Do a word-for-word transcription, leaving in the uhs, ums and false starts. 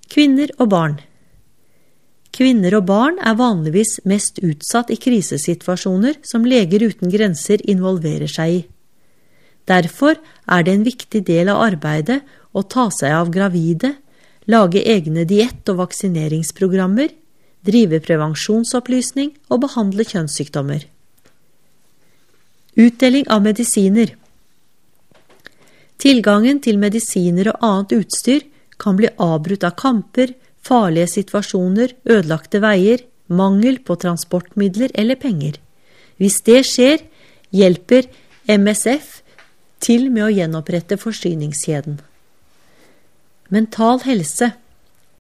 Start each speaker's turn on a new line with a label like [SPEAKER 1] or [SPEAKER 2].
[SPEAKER 1] Kvinner og barn. Kvinner og barn er vanligvis mest utsatt i krisesituasjoner som Leger uten grenser involverer seg i. Derfor er det en viktig del av arbeidet å ta seg av gravide, lage egne diett- og vaksineringsprogrammer, drive prevensjonsopplysning og behandle kjønnssykdommer. Utdeling av medisiner. Tilgangen til medisiner og annet utstyr kan bli avbrutt av kamper, farlige situasjoner, ødelagte veier, mangel på transportmidler eller penger. Hvis det skjer, hjelper M S F til med å gjenopprette forsyningskjeden. Mental helse.